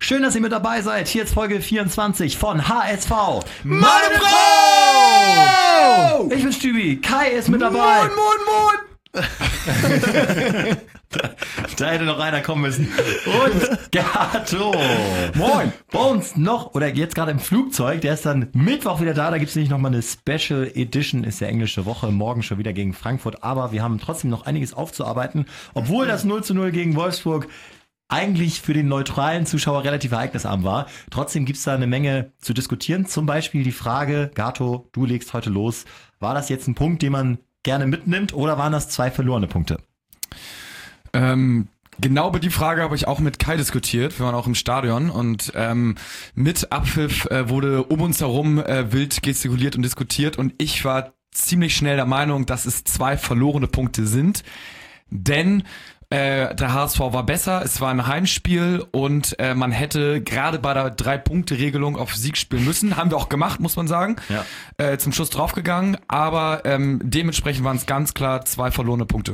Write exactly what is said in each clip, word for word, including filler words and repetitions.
Schön, dass ihr mit dabei seid. Hier ist Folge vierundzwanzig von H S V. Meine Frau! Ich bin Stübi. Kai ist mit dabei. Moin, moin, moin! da, da hätte noch einer kommen müssen. Und Gato. Moin. Bei uns noch, oder jetzt gerade im Flugzeug, der ist dann Mittwoch wieder da. Da gibt es nämlich nochmal eine Special Edition, ist ja englische Woche. Morgen schon wieder gegen Frankfurt. Aber wir haben trotzdem noch einiges aufzuarbeiten. Obwohl das null zu null gegen Wolfsburg eigentlich für den neutralen Zuschauer relativ ereignisarm war. Trotzdem gibt's da eine Menge zu diskutieren. Zum Beispiel die Frage, Gato, du legst heute los. War das jetzt ein Punkt, den man gerne mitnimmt, oder waren das zwei verlorene Punkte? Ähm, genau über die Frage habe ich auch mit Kai diskutiert. Wir waren auch im Stadion und ähm, mit Abpfiff äh, wurde um uns herum äh, wild gestikuliert und diskutiert und ich war ziemlich schnell der Meinung, dass es zwei verlorene Punkte sind, denn Äh, der H S V war besser, es war ein Heimspiel und äh, man hätte gerade bei der Drei-Punkte-Regelung auf Sieg spielen müssen. Haben wir auch gemacht, muss man sagen. Ja. Äh, zum Schluss draufgegangen, aber ähm, dementsprechend waren es ganz klar zwei verlorene Punkte.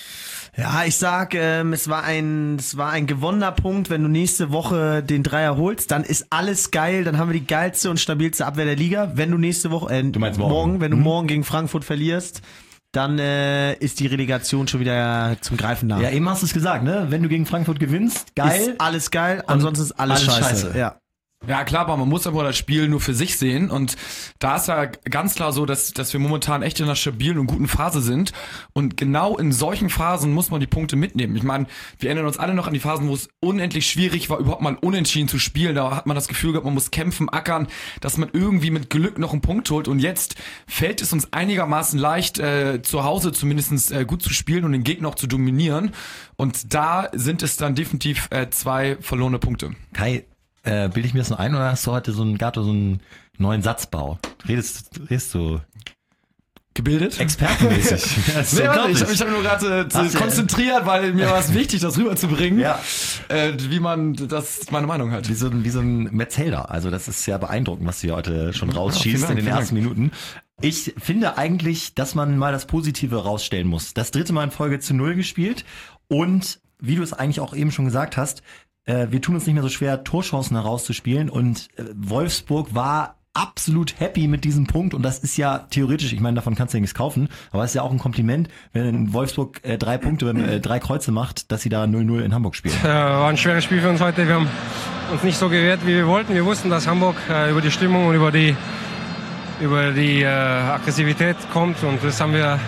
Ja, ich sag, ähm, es war ein, es war ein gewonnener Punkt. Wenn du nächste Woche den Dreier holst, dann ist alles geil. Dann haben wir die geilste und stabilste Abwehr der Liga. Wenn du nächste Woche, äh, du meinst morgen, morgen wenn du mhm. morgen gegen Frankfurt verlierst, dann äh, ist die Relegation schon wieder zum Greifen nah. Ja, eben hast du es gesagt, ne? Wenn du gegen Frankfurt gewinnst, geil. Ist alles geil, ansonsten ist alles, alles scheiße. scheiße. Ja. Ja klar, aber man muss aber das Spiel nur für sich sehen und da ist ja ganz klar so, dass dass wir momentan echt in einer stabilen und guten Phase sind und genau in solchen Phasen muss man die Punkte mitnehmen. Ich meine, wir erinnern uns alle noch an die Phasen, wo es unendlich schwierig war, überhaupt mal unentschieden zu spielen. Da hat man das Gefühl gehabt, man muss kämpfen, ackern, dass man irgendwie mit Glück noch einen Punkt holt und jetzt fällt es uns einigermaßen leicht, äh, zu Hause zumindest äh, gut zu spielen und den Gegner auch zu dominieren und da sind es dann definitiv äh, zwei verlorene Punkte. Kai, Äh, bilde ich mir das nur ein, oder hast du heute so einen Gato, so einen neuen Satzbau? Redest, redest du Gebildet? expertenmäßig? Das ist Nee, warte, unglaublich. ich habe mich hab nur gerade äh, Hast du- konzentriert, weil mir war es wichtig, das rüberzubringen, Ja. äh, wie man das meine Meinung hat. Wie so, ein, wie so ein Metzelder. Also das ist ja beeindruckend, was du hier heute schon rausschießt vielen Dank, in den vielen ersten Minuten. Ich finde eigentlich, dass man mal das Positive rausstellen muss. Das dritte Mal in Folge zu null gespielt und wie du es eigentlich auch eben schon gesagt hast, äh, wir tun uns nicht mehr so schwer, Torchancen herauszuspielen und äh, Wolfsburg war absolut happy mit diesem Punkt und das ist ja theoretisch, ich meine, davon kannst du ja nichts kaufen, aber es ist ja auch ein Kompliment, wenn Wolfsburg äh, drei Punkte, äh, drei Kreuze macht, dass sie da null null in Hamburg spielen. Äh, war ein schweres Spiel für uns heute. Wir haben uns nicht so gewehrt, wie wir wollten. Wir wussten, dass Hamburg äh, über die Stimmung und über die, über die äh, Aggressivität kommt und das haben wir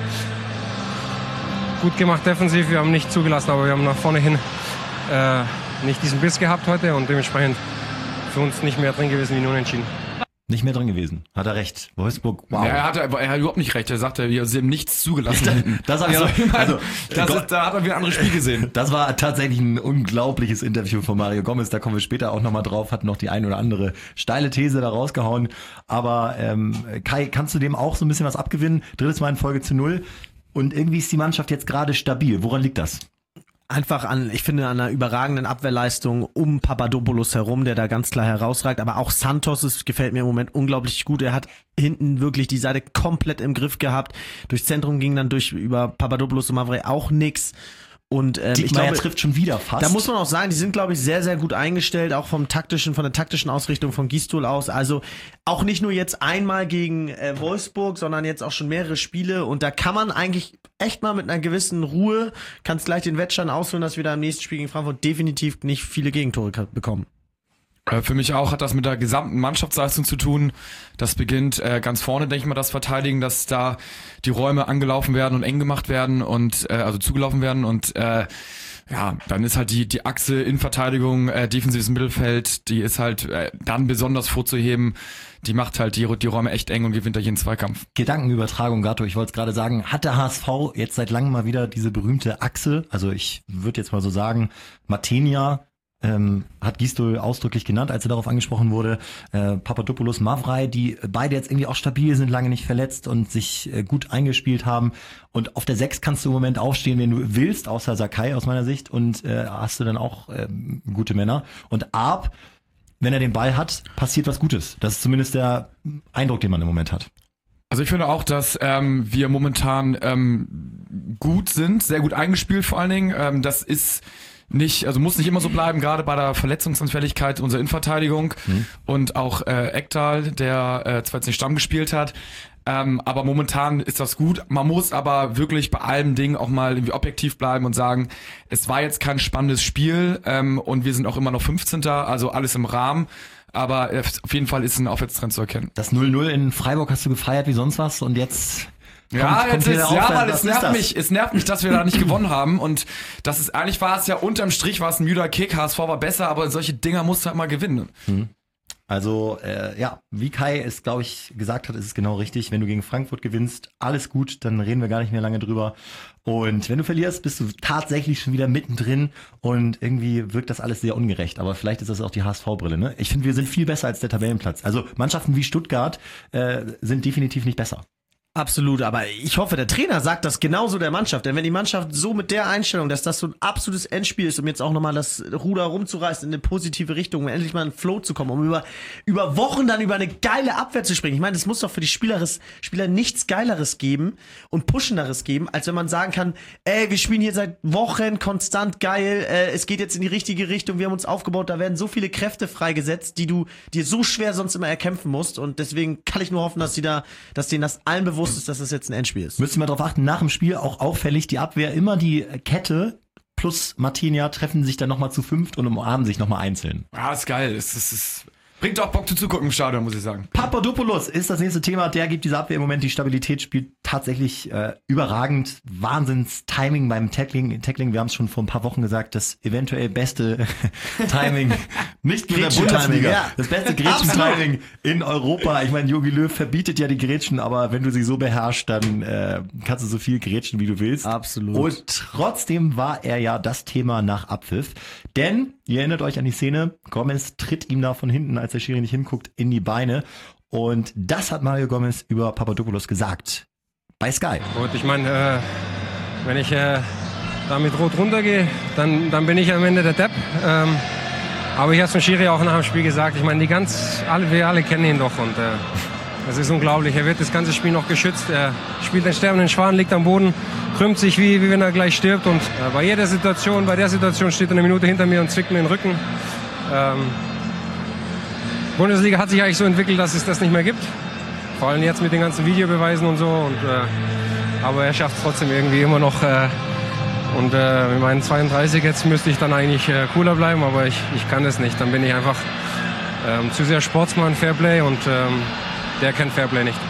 gut gemacht defensiv. Wir haben nicht zugelassen, aber wir haben nach vorne hin äh, nicht diesen Biss gehabt heute und dementsprechend für uns nicht mehr drin gewesen wie nur unentschieden. Nicht mehr drin gewesen. Hat er recht. Wolfsburg, wow. Ja, er hat er hat überhaupt nicht recht. Er sagte, wir haben nichts zugelassen. Das habe ich also, auch, ich meine, also, das Gott- ist, da hat er wieder ein anderes Spiel gesehen. Das war tatsächlich ein unglaubliches Interview von Mario Gomez, da kommen wir später auch nochmal drauf, hat noch die ein oder andere steile These da rausgehauen. Aber ähm, Kai, kannst du dem auch so ein bisschen was abgewinnen? Drittes Mal in Folge zu null. Und irgendwie ist die Mannschaft jetzt gerade stabil. Woran liegt das? Einfach an, ich finde, an einer überragenden Abwehrleistung um Papadopoulos herum, der da ganz klar herausragt. Aber auch Santos, es gefällt mir im Moment unglaublich gut. Er hat hinten wirklich die Seite komplett im Griff gehabt. Durchs Zentrum ging dann durch über Papadopoulos und Mavre auch nix. Und ähm, ich Diekmeyer glaube, trifft schon wieder fast. da muss man auch sagen, die sind, glaube ich, sehr, sehr gut eingestellt, auch vom taktischen, von der taktischen Ausrichtung von Gistol aus. Also auch nicht nur jetzt einmal gegen äh, Wolfsburg, sondern jetzt auch schon mehrere Spiele. Und da kann man eigentlich echt mal mit einer gewissen Ruhe, kannst gleich den Wettstand ausfüllen, dass wir da im nächsten Spiel gegen Frankfurt definitiv nicht viele Gegentore ka- bekommen. Äh, Für mich auch hat das mit der gesamten Mannschaftsleistung zu tun. Das beginnt äh, ganz vorne, denke ich mal, das Verteidigen, dass da die Räume angelaufen werden und eng gemacht werden und äh, also zugelaufen werden und äh, ja, dann ist halt die die Achse Innenverteidigung, äh, defensives Mittelfeld, die ist halt äh, dann besonders vorzuheben. Die macht halt die, die Räume echt eng und gewinnt da jeden Zweikampf. Gedankenübertragung, Gato, ich wollte es gerade sagen, hat der H S V jetzt seit langem mal wieder diese berühmte Achse, also ich würde jetzt mal so sagen, Matenia, ähm, hat Gistol ausdrücklich genannt, als er darauf angesprochen wurde, äh, Papadopoulos, Mavrai, die beide jetzt irgendwie auch stabil sind, lange nicht verletzt und sich äh, gut eingespielt haben. Und auf der sechs kannst du im Moment aufstehen, wenn du willst, außer Sakai aus meiner Sicht, und äh, hast du dann auch ähm, gute Männer. Und Arp, wenn er den Ball hat, passiert was Gutes. Das ist zumindest der Eindruck, den man im Moment hat. Also ich finde auch, dass ähm, wir momentan ähm, gut sind, sehr gut eingespielt vor allen Dingen. Ähm, das ist nicht, also muss nicht immer so bleiben, gerade bei der Verletzungsanfälligkeit unserer Innenverteidigung mhm. und auch äh, Ekdal, der äh, zwar jetzt nicht Stamm gespielt hat, ähm, aber momentan ist das gut. Man muss aber wirklich bei allem Ding auch mal irgendwie objektiv bleiben und sagen, es war jetzt kein spannendes Spiel ähm, und wir sind auch immer noch fünfzehnter, also alles im Rahmen. Aber auf jeden Fall ist ein Aufwärtstrend zu erkennen. Das null null in Freiburg hast du gefeiert wie sonst was und jetzt... Kommt, ja, kommt jetzt ist, ja, weil es nervt das? mich, es nervt mich, dass wir da nicht gewonnen haben und das ist, eigentlich war es ja unterm Strich war es ein müder Kick, H S V war besser, aber solche Dinger musst du halt mal gewinnen. Hm. Also, äh, ja, wie Kai es, glaube ich, gesagt hat, ist es genau richtig. Wenn du gegen Frankfurt gewinnst, alles gut, dann reden wir gar nicht mehr lange drüber. Und wenn du verlierst, bist du tatsächlich schon wieder mittendrin und irgendwie wirkt das alles sehr ungerecht. Aber vielleicht ist das auch die H S V-Brille, ne? Ich finde, wir sind viel besser als der Tabellenplatz. Also Mannschaften wie Stuttgart äh, sind definitiv nicht besser. Absolut, aber ich hoffe, der Trainer sagt das genauso der Mannschaft, denn wenn die Mannschaft so mit der Einstellung, dass das so ein absolutes Endspiel ist, um jetzt auch nochmal das Ruder rumzureißen in eine positive Richtung, um endlich mal in den Flow zu kommen, um über über Wochen dann über eine geile Abwehr zu springen. Ich meine, es muss doch für die Spieleres, Spieler nichts Geileres geben und Puschenderes geben, als wenn man sagen kann, ey, wir spielen hier seit Wochen konstant geil, äh, es geht jetzt in die richtige Richtung, wir haben uns aufgebaut, da werden so viele Kräfte freigesetzt, die du dir so schwer sonst immer erkämpfen musst und deswegen kann ich nur hoffen, dass die da, dass denen das allen bewusst ist, dass das jetzt ein Endspiel ist. Müssen wir darauf achten, nach dem Spiel auch auffällig, die Abwehr immer die Kette plus Martinia treffen sich dann nochmal zu fünft und umarmen sich nochmal einzeln. Ja, ist geil. Es ist, es bringt auch Bock zu zugucken im Stadion, muss ich sagen. Papadopoulos ist das nächste Thema. Der gibt dieser Abwehr im Moment die Stabilität, spielt tatsächlich äh, überragend. Wahnsinns-Timing beim Tackling. Tackling, wir haben es schon vor ein paar Wochen gesagt, das eventuell beste Timing. Nicht nur der Bundesliga. Ja. Das beste Gretchen-Timing in Europa. Ich meine, Jogi Löw verbietet ja die Gretchen, aber wenn du sie so beherrschst, dann äh, kannst du so viel Gretchen, wie du willst. Absolut. Und trotzdem war er ja das Thema nach Abpfiff. Denn, ihr erinnert euch an die Szene, Gomez tritt ihm da von hinten, als der Schiri nicht hinguckt, in die Beine. Und das hat Mario Gomez über Papadopoulos gesagt. Bei Sky. Gut, ich meine, äh, wenn ich äh, da mit Rot runtergehe, dann, dann bin ich am Ende der Depp. Ähm, aber ich habe es dem Schiri auch nach dem Spiel gesagt. Ich meine, die ganz, alle, wir alle kennen ihn doch. Und äh, das ist unglaublich. Er wird das ganze Spiel noch geschützt. Er spielt den sterbenden Schwan, liegt am Boden, krümmt sich, wie, wie wenn er gleich stirbt. Und äh, bei jeder Situation, bei der Situation steht er eine Minute hinter mir und zwickt mir den Rücken. Ähm, Bundesliga hat sich eigentlich so entwickelt, dass es das nicht mehr gibt. Vor allem jetzt mit den ganzen Videobeweisen und so. Und, äh, aber er schafft es trotzdem irgendwie immer noch. Äh, und äh, mit meinen zweiunddreißig jetzt müsste ich dann eigentlich äh, cooler bleiben, aber ich, ich kann das nicht. Dann bin ich einfach ähm, zu sehr Sportsmann, Fairplay und ähm, der kennt Fairplay nicht.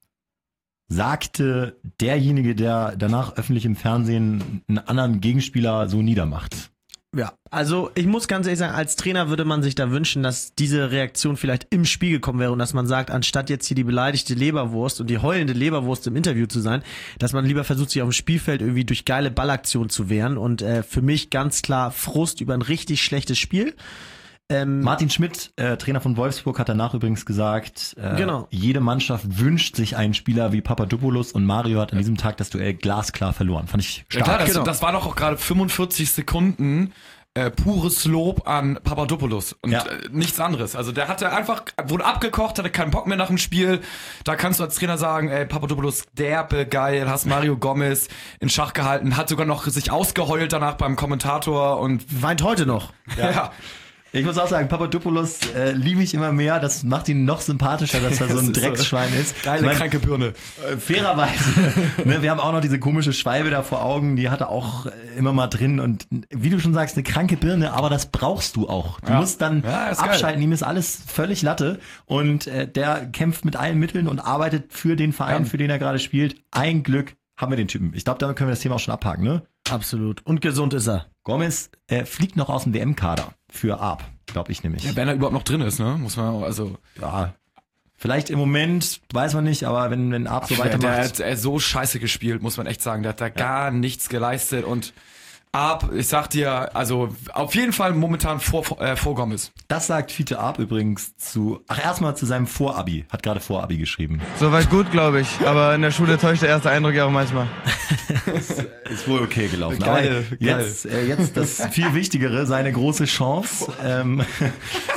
Sagte derjenige, der danach öffentlich im Fernsehen einen anderen Gegenspieler so niedermacht. Ja, also ich muss ganz ehrlich sagen, als Trainer würde man sich da wünschen, dass diese Reaktion vielleicht im Spiel gekommen wäre und dass man sagt, anstatt jetzt hier die beleidigte Leberwurst und die heulende Leberwurst im Interview zu sein, dass man lieber versucht, sich auf dem Spielfeld irgendwie durch geile Ballaktionen zu wehren und äh, für mich ganz klar Frust über ein richtig schlechtes Spiel. Ähm, Martin Schmidt, äh, Trainer von Wolfsburg, hat danach übrigens gesagt, äh, genau. jede Mannschaft wünscht sich einen Spieler wie Papadopoulos und Mario hat an diesem Tag das Duell glasklar verloren. Fand ich stark. Ja klar, das, genau. das war doch auch gerade fünfundvierzig Sekunden äh, pures Lob an Papadopoulos und ja. äh, nichts anderes. Also der hatte einfach, wurde abgekocht, hatte keinen Bock mehr nach dem Spiel. Da kannst du als Trainer sagen, ey, Papadopoulos, derbe geil, hast Mario Gomez in Schach gehalten, hat sogar noch sich ausgeheult danach beim Kommentator und weint heute noch. ja. ja. Ich muss auch sagen, Papadopoulos äh, liebe ich immer mehr. Das macht ihn noch sympathischer, dass er so ein Drecksschwein ist. Geile, ich mein, kranke Birne. Äh, fairerweise. ne, wir haben auch noch diese komische Schwalbe da vor Augen. Die hat er auch äh, immer mal drin. Und wie du schon sagst, eine kranke Birne. Aber das brauchst du auch. Du ja. musst dann ja, abschalten. Geil. Ihm ist alles völlig Latte. Und äh, der kämpft mit allen Mitteln und arbeitet für den Verein, ja. für den er gerade spielt. Ein Glück haben wir den Typen. Ich glaube, damit können wir das Thema auch schon abhaken, ne? Absolut. Und gesund ist er. Gomez äh, fliegt noch aus dem W M-Kader für Arp, glaube ich nämlich. Ja, wenn er überhaupt noch drin ist, ne? Muss man auch, also. Ja. Vielleicht im Moment, weiß man nicht, aber wenn, wenn Arp so weitermacht. Der hat er so scheiße gespielt, muss man echt sagen. Der hat da ja. gar nichts geleistet und Arp, ich sag dir, also auf jeden Fall momentan vor, äh, vor Gomez. Das sagt Fiete Arp übrigens zu, ach erstmal zu seinem Vorabi, hat gerade Vorabi geschrieben. Soweit gut, glaube ich, aber in der Schule täuscht der erste Eindruck ja auch manchmal. ist, ist wohl okay gelaufen. Geil, aber jetzt, äh, jetzt das viel Wichtigere, seine große Chance. ähm,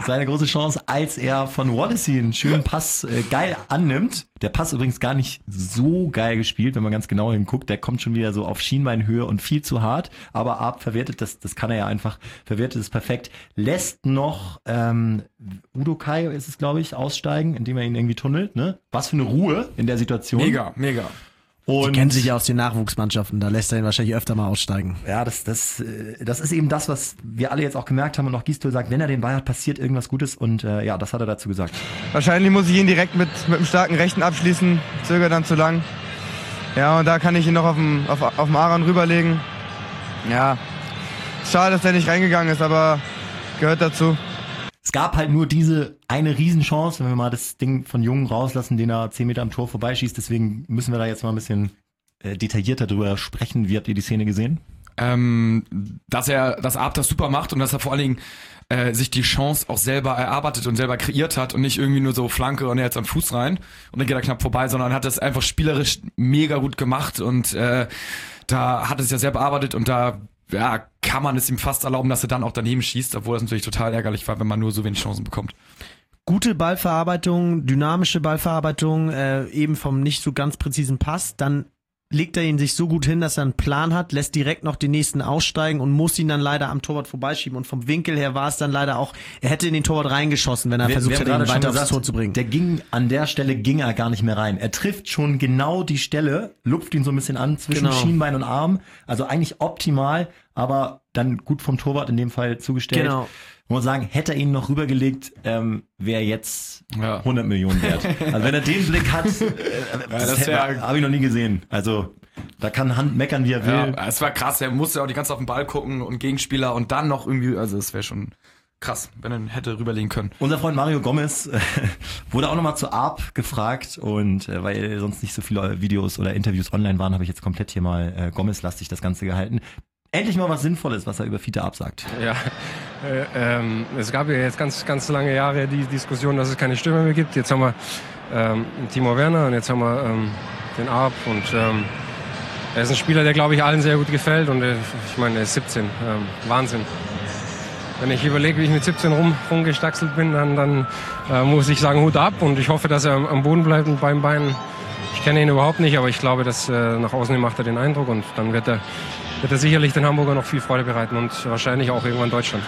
seine große Chance, als er von Wallacey einen schönen Pass äh, geil annimmt. Der Pass übrigens gar nicht so geil gespielt, wenn man ganz genau hinguckt. Der kommt schon wieder so auf Schienbeinhöhe und viel zu hart. Aber Arp verwertet das, das kann er ja einfach, verwertet es perfekt. Lässt noch ähm, Udokai ist es, glaube ich, aussteigen, indem er ihn irgendwie tunnelt. Ne? Was für eine Ruhe in der Situation. Mega, mega. Und Die kennen sich ja aus den Nachwuchsmannschaften, da lässt er ihn wahrscheinlich öfter mal aussteigen. ja, das, das, äh, das ist eben das, was wir alle jetzt auch gemerkt haben und auch Gisdol sagt, wenn er den Ball hat, passiert irgendwas Gutes und äh, ja, das hat er dazu gesagt. Wahrscheinlich muss ich ihn direkt mit, mit einem starken Rechten abschließen, zögert dann zu lang. Ja, und da kann ich ihn noch auf dem, auf, auf dem Aaron rüberlegen. Ja, schade, dass der nicht reingegangen ist, aber gehört dazu. Es gab halt nur diese eine Riesenchance, wenn wir mal das Ding von Jungen rauslassen, den er zehn Meter am Tor vorbeischießt. Deswegen müssen wir da jetzt mal ein bisschen äh, detaillierter drüber sprechen. Wie habt ihr die Szene gesehen? Ähm, dass er das Arp das super macht und dass er vor allen Dingen äh, sich die Chance auch selber erarbeitet und selber kreiert hat und nicht irgendwie nur so Flanke und er jetzt am Fuß rein und dann geht er knapp vorbei, sondern hat das einfach spielerisch mega gut gemacht und äh, da hat es ja sehr bearbeitet und da ja, kann man es ihm fast erlauben, dass er dann auch daneben schießt, obwohl das natürlich total ärgerlich war, wenn man nur so wenig Chancen bekommt. Gute Ballverarbeitung, dynamische Ballverarbeitung, äh, eben vom nicht so ganz präzisen Pass, dann legt er ihn sich so gut hin, dass er einen Plan hat, lässt direkt noch den nächsten aussteigen und muss ihn dann leider am Torwart vorbeischieben. Und vom Winkel her war es dann leider auch, er hätte in den Torwart reingeschossen, wenn er Wir- versucht wir haben hätte, ihn gerade schon weiter aufs gesagt, Tor zu bringen. Der ging, an der Stelle ging er gar nicht mehr rein. Er trifft schon genau die Stelle, lupft ihn so ein bisschen an zwischen Genau. Schienbein und Arm. Also eigentlich optimal, aber dann gut vom Torwart in dem Fall zugestellt. Genau. Ich muss sagen, hätte er ihn noch rübergelegt, ähm, wäre jetzt Ja. hundert Millionen wert. Also wenn er den Blick hat, äh, das, das wär- habe ich noch nie gesehen. Also da kann Hand meckern, wie er will. Ja, es war krass, er musste auch die ganze Zeit auf den Ball gucken und Gegenspieler und dann noch irgendwie, also es wäre schon krass, wenn er ihn hätte rüberlegen können. Unser Freund Mario Gomez äh, wurde auch nochmal zu Arp gefragt und äh, weil sonst nicht so viele Videos oder Interviews online waren, habe ich jetzt komplett hier mal äh, Gomez-lastig das Ganze gehalten. Endlich mal was Sinnvolles, was er über Fiete Arp sagt. Ja, äh, ähm, es gab ja jetzt ganz, ganz lange Jahre die Diskussion, dass es keine Stürmer mehr gibt. Jetzt haben wir ähm, Timo Werner und jetzt haben wir ähm, den Arp und ähm, er ist ein Spieler, der, glaube ich, allen sehr gut gefällt und äh, ich meine, er ist siebzehn, ähm, Wahnsinn. Wenn ich überlege, wie ich mit siebzehn rum, rumgestaxelt bin, dann, dann äh, muss ich sagen, Hut ab und ich hoffe, dass er am, am Boden bleibt und beim Bein. Ich kenne ihn überhaupt nicht, aber ich glaube, dass äh, nach außen hin macht er den Eindruck und dann wird er, wird er sicherlich den Hamburger noch viel Freude bereiten und wahrscheinlich auch irgendwann Deutschland.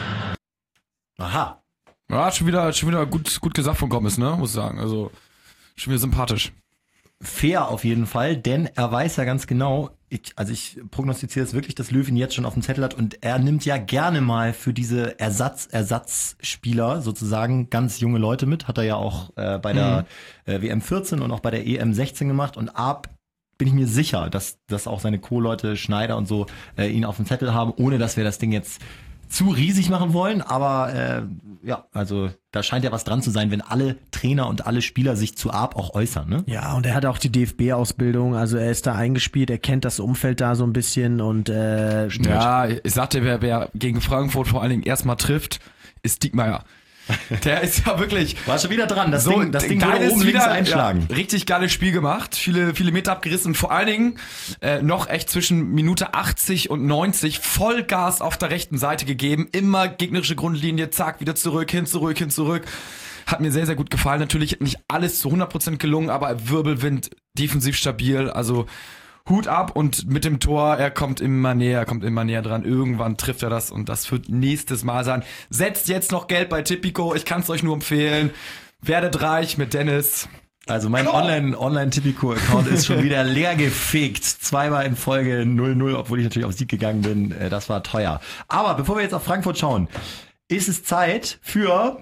Aha. Ja, schon wieder, schon wieder gut, gut gesagt von Gomez, ne, muss ich sagen, also schon wieder sympathisch. Fair auf jeden Fall, denn er weiß ja ganz genau, ich, also ich prognostiziere es wirklich, dass Löw ihn jetzt schon auf dem Zettel hat und er nimmt ja gerne mal für diese Ersatz, Ersatzspieler sozusagen ganz junge Leute mit, hat er ja auch äh, bei der äh, W M vierzehn und auch bei der E M sechzehn gemacht und Arp bin ich mir sicher, dass, dass auch seine Co-Leute Schneider und so äh, ihn auf dem Zettel haben, ohne dass wir das Ding jetzt zu riesig machen wollen, aber äh, ja, also da scheint ja was dran zu sein, wenn alle Trainer und alle Spieler sich zu Arp auch äußern, ne? Ja, und er hat auch die D F B-Ausbildung, also er ist da eingespielt, er kennt das Umfeld da so ein bisschen und äh, Ja, ich sagte, wer, wer gegen Frankfurt vor allen Dingen erstmal trifft, ist Diekmeyer. Der ist ja wirklich War schon wieder dran, das so, Ding, das Ding würde geiles oben links wieder, einschlagen. Ja, richtig geiles Spiel gemacht, viele viele Meter abgerissen und vor allen Dingen äh, noch echt zwischen Minute achtzig und neunzig Vollgas auf der rechten Seite gegeben, immer gegnerische Grundlinie, zack, wieder zurück, hin, zurück, hin, zurück. Hat mir sehr, sehr gut gefallen. Natürlich nicht alles zu hundert Prozent gelungen, aber Wirbelwind, defensiv stabil, also Hut ab und mit dem Tor, er kommt immer näher, kommt immer näher dran. Irgendwann trifft er das und das wird nächstes Mal sein. Setzt jetzt noch Geld bei Tipico, ich kann es euch nur empfehlen. Werdet reich mit Dennis. Also mein Online, Online-Tipico-Account ist schon wieder leer gefegt. Zweimal in Folge null null, obwohl ich natürlich auf Sieg gegangen bin. Äh, Das war teuer. Aber bevor wir jetzt auf Frankfurt schauen, ist es Zeit für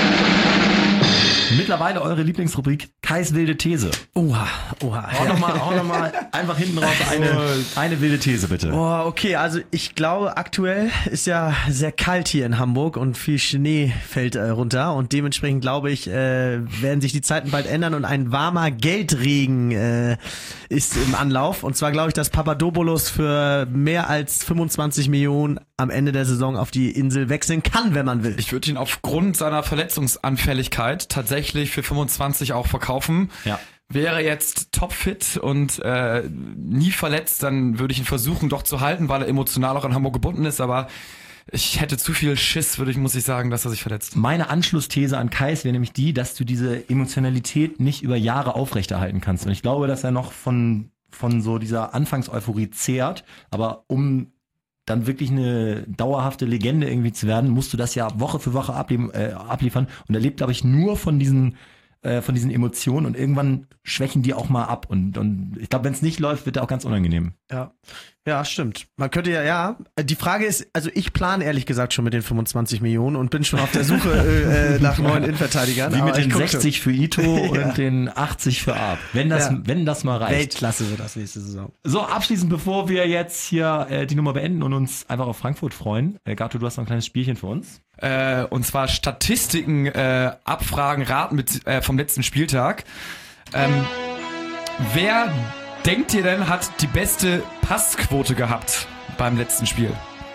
mittlerweile eure Lieblingsrubrik Kais wilde These. oha, oha. Hau noch mal, hau noch mal einfach hinten raus eine, eine wilde These, bitte. Oh, okay, also ich glaube, aktuell ist ja sehr kalt hier in Hamburg und viel Schnee fällt äh, runter und dementsprechend glaube ich, äh, werden sich die Zeiten bald ändern und ein warmer Geldregen äh, ist im Anlauf und zwar glaube ich, dass Papadopoulos für mehr als fünfundzwanzig Millionen am Ende der Saison auf die Insel wechseln kann, wenn man will. Ich würde ihn aufgrund seiner Verletzungsanfälligkeit tatsächlich für fünfundzwanzig auch verkaufen. Ja. Wäre jetzt topfit und äh, nie verletzt, dann würde ich ihn versuchen doch zu halten, weil er emotional auch an Hamburg gebunden ist, aber ich hätte zu viel Schiss, würde ich, muss ich sagen, dass er sich verletzt. Meine Anschlussthese an Kais wäre nämlich die, dass du diese Emotionalität nicht über Jahre aufrechterhalten kannst. Und ich glaube, dass er noch von, von so dieser Anfangseuphorie zehrt. Aber um dann wirklich eine dauerhafte Legende irgendwie zu werden, musst du das ja Woche für Woche abliefern. Äh, abliefern. Und er lebt, glaube ich, nur von diesen äh, von diesen Emotionen. Und irgendwann schwächen die auch mal ab. Und, und ich glaube, wenn es nicht läuft, wird er auch ganz unangenehm. Ja. Ja, stimmt. Man könnte ja, ja. Die Frage ist, also ich plane ehrlich gesagt schon mit den fünfundzwanzig Millionen und bin schon auf der Suche äh, nach neuen Innenverteidigern. Wie mit Aber den ich guck sechzig schon. für Ito Ja. und den achtzig für Arp. Wenn das, Ja. wenn das mal reicht. Weltklasse wird das nächste Saison. So, abschließend, bevor wir jetzt hier äh, die Nummer beenden und uns einfach auf Frankfurt freuen. Äh, Gato, du hast noch ein kleines Spielchen für uns. Äh, und zwar Statistiken, äh, Abfragen, Raten mit, äh, vom letzten Spieltag. Ähm, wer denkt ihr denn, hat die beste Passquote gehabt beim letzten Spiel?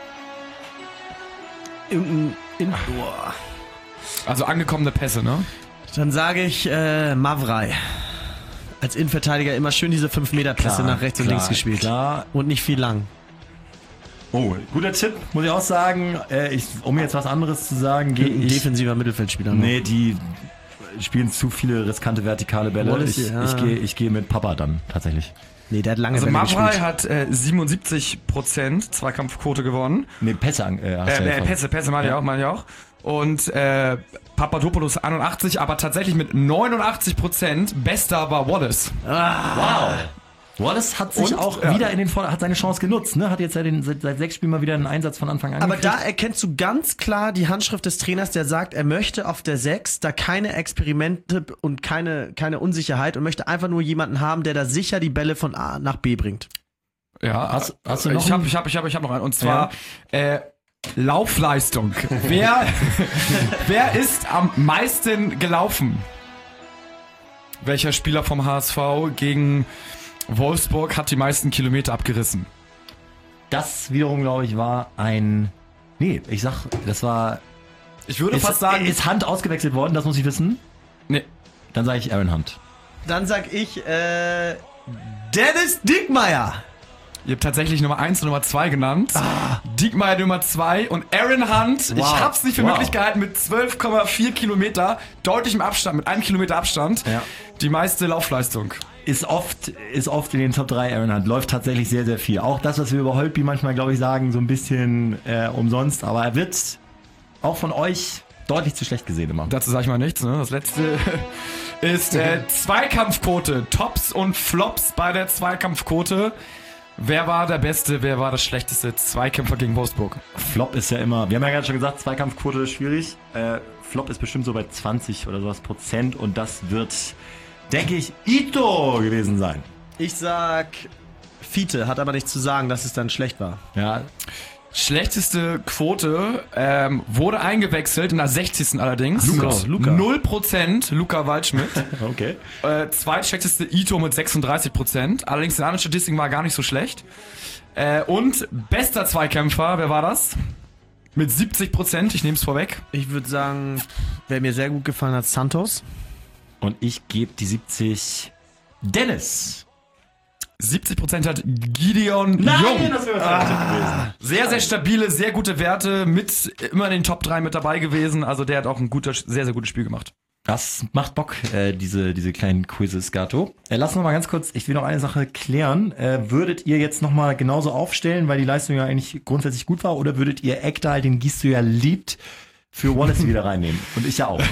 Irgendein in, boah. Also angekommene Pässe, ne? Dann sage ich äh, Mavrei. Als Innenverteidiger immer schön diese fünf Meter Pässe nach rechts und klar, links gespielt. Klar. Und nicht viel lang. Oh, guter Tipp, muss ich auch sagen. Äh, ich, um jetzt was anderes zu sagen, gehe Ein ich... defensiver Mittelfeldspieler. noch. Nee, die spielen zu viele riskante vertikale Bälle. Wallace, Ich, ja. ich gehe ich gehe mit Papa dann, tatsächlich. Nee, der hat lange Also Bälle Mavrei gespielt. hat äh, siebenundsiebzig Prozent Zweikampfquote gewonnen. Nee, Pässe an... Äh, hast Äh, du ja äh, voll. Pässe, Pässe meine ich Ja. auch, meine ich auch. Und äh, Papadopoulos einundachtzig, aber tatsächlich mit neunundachtzig Prozent bester war Wallace. Wow. Wallace hat sich Und, auch ja. wieder in den Vor- hat seine Chance genutzt, ne? Hat jetzt seit, den, seit, seit sechs Spielen mal wieder einen Einsatz von Anfang an Aber gekriegt. da erkennst du ganz klar die Handschrift des Trainers, der sagt, er möchte auf der sechs da keine Experimente und keine, keine Unsicherheit und möchte einfach nur jemanden haben, der da sicher die Bälle von A nach B bringt. Ja, Hast- hast du noch ich habe einen? ich hab, ich hab, ich hab noch einen. Und zwar äh, Laufleistung. wer, wer ist am meisten gelaufen? Welcher Spieler vom H S V gegen Wolfsburg hat die meisten Kilometer abgerissen? Das wiederum, glaube ich, war ein... Nee, ich sag, das war... Ich würde Ist, fast sagen, ist Hunt ausgewechselt worden, das muss ich wissen. nee, Dann sage ich Aaron Hunt. Dann sag ich, äh, Dennis Diekmeyer. ihr habt tatsächlich Nummer eins und Nummer zwei genannt. Diekmeyer Nummer zwei und Aaron Hunt, Wow. ich hab's nicht für Wow. möglich gehalten, mit zwölf Komma vier Kilometer, deutlichem Abstand, mit einem Kilometer Abstand, Ja. die meiste Laufleistung. Ist oft, ist oft in den Top drei Aaron Hunt. Läuft tatsächlich sehr, sehr viel. Auch das, was wir über Holtby manchmal, glaube ich, sagen, so ein bisschen äh, umsonst. Aber er wird auch von euch deutlich zu schlecht gesehen immer. Dazu sage ich mal nichts. Ne? Das letzte ist äh, Zweikampfquote. Tops und Flops bei der Zweikampfquote. Wer war der Beste, wer war der schlechteste Zweikämpfer gegen Wolfsburg? Flop ist ja immer, wir haben ja gerade schon gesagt, Zweikampfquote ist schwierig. Äh, Flop ist bestimmt so bei zwanzig oder sowas Prozent und das wird, denke ich, Ito gewesen sein. Ich sag Fiete, hat aber nichts zu sagen, dass es dann schlecht war. Ja, Schlechteste Quote ähm, wurde eingewechselt in der sechzigsten allerdings. Lukas, Luca. null Prozent Luca Waldschmidt. okay. äh, zweitschlechteste Ito mit sechsunddreißig Prozent. Allerdings die andere Statistik war gar nicht so schlecht. Äh, und bester Zweikämpfer, wer war das? Mit siebzig Prozent, ich nehme es vorweg. Ich würde sagen, wer mir sehr gut gefallen hat, Santos. Und ich gebe die siebzig Dennis. siebzig Prozent hat Gideon Jung. das wäre ah. Sehr, sehr stabile, sehr gute Werte, mit immer in den Top drei mit dabei gewesen. Also der hat auch ein guter, sehr, sehr gutes Spiel gemacht. Das macht Bock, äh, diese, diese kleinen Quizzes, Gato. Äh, lass uns mal ganz kurz, ich will noch eine Sache klären. Äh, würdet ihr jetzt nochmal genauso aufstellen, weil die Leistung ja eigentlich grundsätzlich gut war, oder würdet ihr Ekdal, den Gisto ja liebt, für Wallace wieder reinnehmen? Und ich ja auch.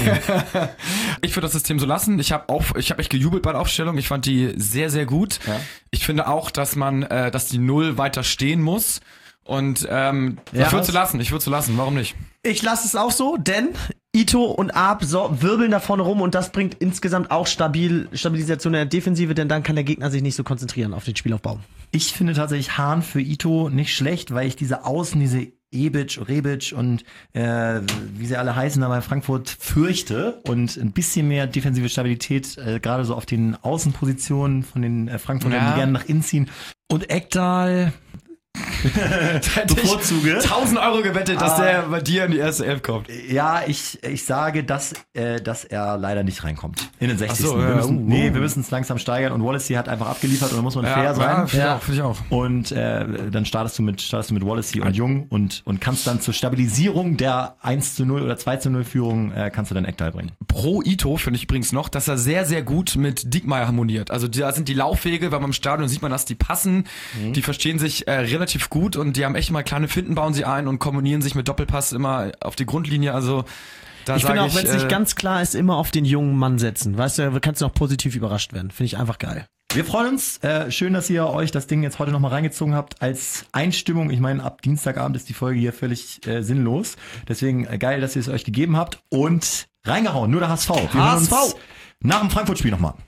Ich würde das System so lassen. Ich habe auch, ich habe echt gejubelt bei der Aufstellung. Ich fand die sehr, sehr gut. Ja. Ich finde auch, dass man, äh, dass die Null weiter stehen muss. Und ähm, Ja, ich würde was? sie lassen. Ich würde sie lassen. Warum nicht? Ich lasse es auch so, denn Ito und Arp so, wirbeln da vorne rum und das bringt insgesamt auch stabil, Stabilisation in der Defensive, denn dann kann der Gegner sich nicht so konzentrieren auf den Spielaufbau. Ich finde tatsächlich Hahn für Ito nicht schlecht, weil ich diese Außen, diese Ebic, Rebic und äh, wie sie alle heißen, da bei Frankfurt fürchte und ein bisschen mehr defensive Stabilität, äh, gerade so auf den Außenpositionen von den äh, Frankfurtern, Ja. die gerne nach innen ziehen. Und Ekdal, bevorzuge. tausend Euro gewettet, dass Ah. der bei dir in die erste Elf kommt. Ja, ich, ich sage, dass, äh, dass er leider nicht reinkommt. In den sechzigsten Ach so, wir ja, müssen, uh, nee, uh. wir müssen es langsam steigern und Wallacey hat einfach abgeliefert und da muss man fair sein. Ja, finde ich auch, finde ich auch. Und äh, dann startest du mit startest du mit Wallacey und Jung und und kannst dann zur Stabilisierung der eins zu null oder zwei zu null Führung äh, kannst du dann Eckdal bringen. Pro Ito finde ich übrigens noch, dass er sehr, sehr gut mit Diekmeyer harmoniert. Also da sind die Laufwege, wenn man im Stadion sieht man, dass die passen, Mhm. die verstehen sich äh, relativ gut und die haben echt mal kleine Finten, bauen sie ein und kombinieren sich mit Doppelpass immer auf die Grundlinie. Also da Ich finde sage auch, wenn es äh, nicht ganz klar ist, immer auf den jungen Mann setzen. Weißt du, kannst du noch positiv überrascht werden. Finde ich einfach geil. Wir freuen uns. Äh, schön, dass ihr euch das Ding jetzt heute nochmal reingezogen habt als Einstimmung. Ich meine, ab Dienstagabend ist die Folge hier völlig äh, sinnlos. Deswegen äh, geil, dass ihr es euch gegeben habt. Und reingehauen, nur der H S V. Wir hören H S V. uns nach dem Frankfurt-Spiel nochmal.